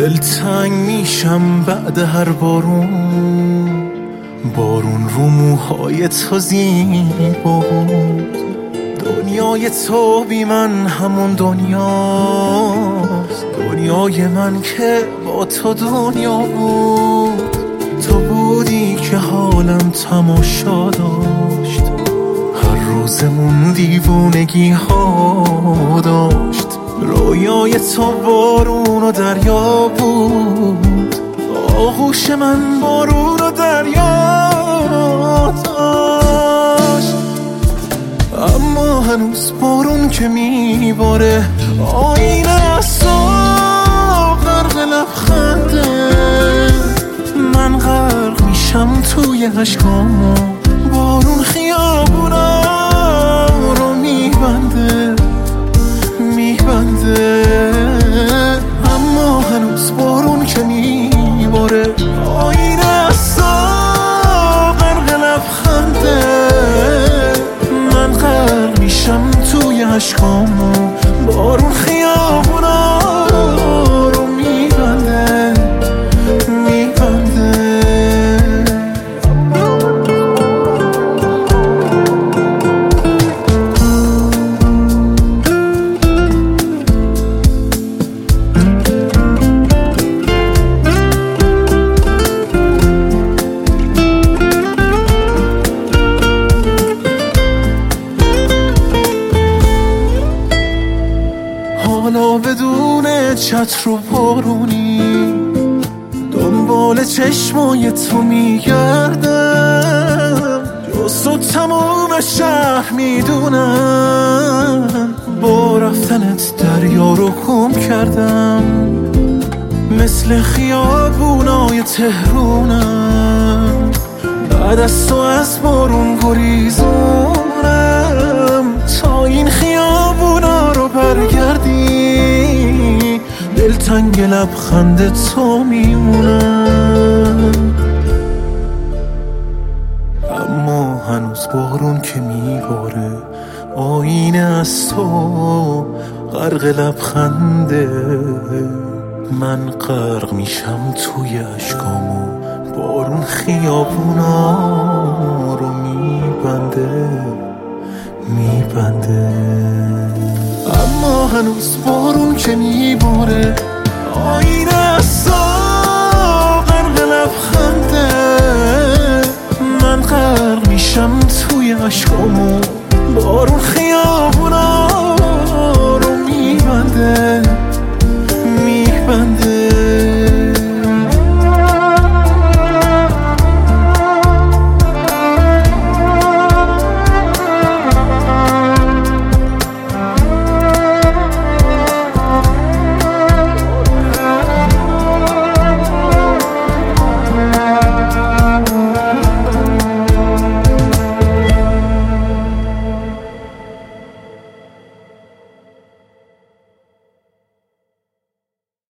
دلتنگ میشم بعد هر بارون، بارون رو موهای تو زیبا بود. دنیای تو بی من همون دنیاست، دنیای من که با تو دنیا بود. تو بودی که حالم تماشا داشت، هر روزمون دیوونگی ها داشت. رویای تو بارون و دریا بود، آغوش من بارون و دریا داشت. اما هنوز بارون که میباره آینه از تو غرق لبخنده. من غرق میشم توی عشقامو، بارون خیابونا رو میبنده. اما هنوز بارون که میباره آینه از تو غرق لبخنده. من غرق میشم توی عشقامو، بارون خیابونا رو میبنده. حالا بدون چتر و بارونی دنبال چشمای تو میگردم. جز تو تموم شهر میدونم، با رفتنت دریا رو گم کردم. مثل خیابونای تهرونم، بعد از تو از بارون گریزونم. تا این خیابونا رو برگردی دلتنگ لبخند تو میمونم. اما هنوز بارون که میباره آینه از تو غرق لبخنده. من غرق میشم توی عشقامو، بارون خیابونا رو میبنده. اما هنوز بارون که میباره آینه از تو غرق لبخنده. من غرق میشم توی عشقامو، بارون خیابونا رو میبنده.